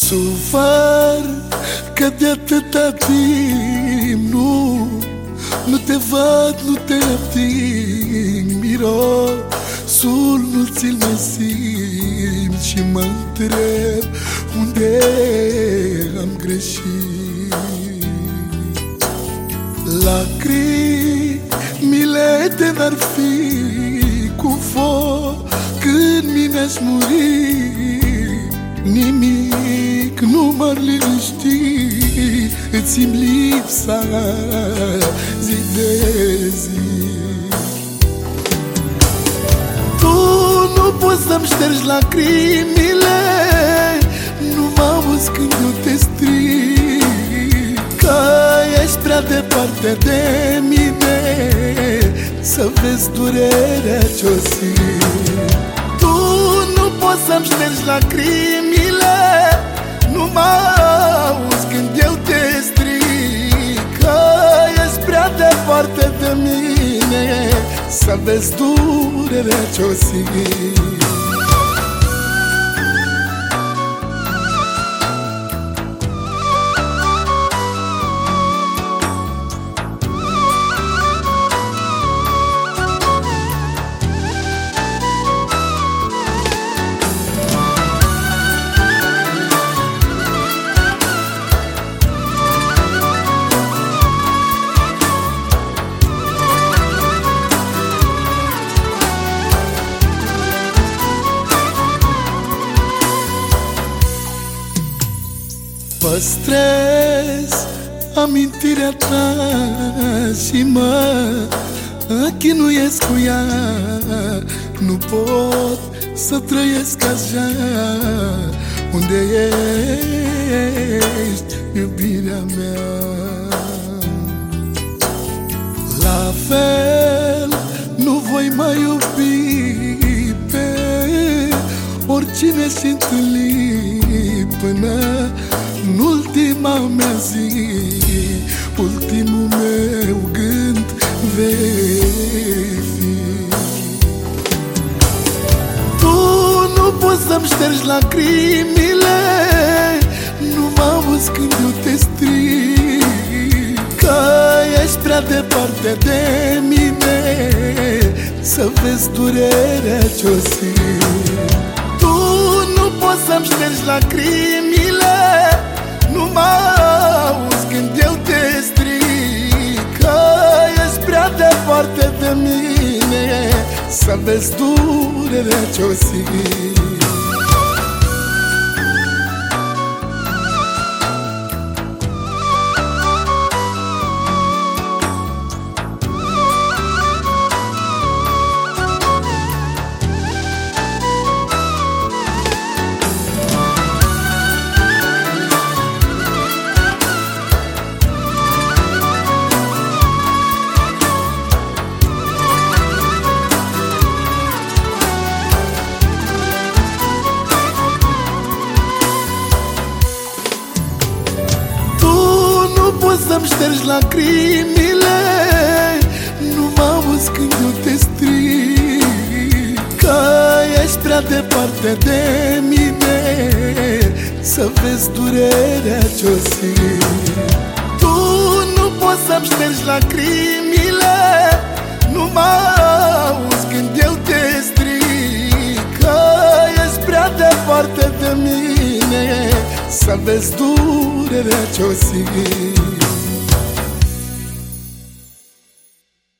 Sufăr că de atâta timp Nu te văd, nu te ating. Mirosul nu ți-l mai simt și mă întreb unde am greșit. Lacrimile de n-ar fi cu foc când mine-aș muri. Nimic nu m-ar liniști, îți simt lipsa zi de zi. Tu nu poți să-mi ștergi lacrimile, nu mă auzi când eu te strig, că ești prea departe de mine să vezi durerea ce-o simt. Tu nu poți să-mi ștergi lacrimile, nu mă auzi când eu te strig, că ești prea departe de mine să vezi durerea ce-o simt. Păstrez amintirea ta și mă chinuiesc cu ea. Nu pot să trăiesc așa. Unde ești, iubirea mea? La fel nu voi mai iubi pe oricine și întâlni până în ultima mea zi, ultimul meu gând vei fi. Tu nu poți să-mi ștergi lacrimile, nu mă auzi când eu te strig, că ești prea departe de mine să vezi durerea ce-o simt. Tu nu poți să-mi ștergi lacrimile, nu mă auzi când eu te strig, că ești prea departe de mine să vezi durerea ce-o simt. Să-mi ștergi lacrimile, nu mă auzi când eu te strig, că ești prea departe de mine să vezi durerea ce-o simt. Tu nu poți să-mi ștergi lacrimile, nu mă auzi când eu te strig, că ești prea departe de mine să vezi durerea ce-o simt.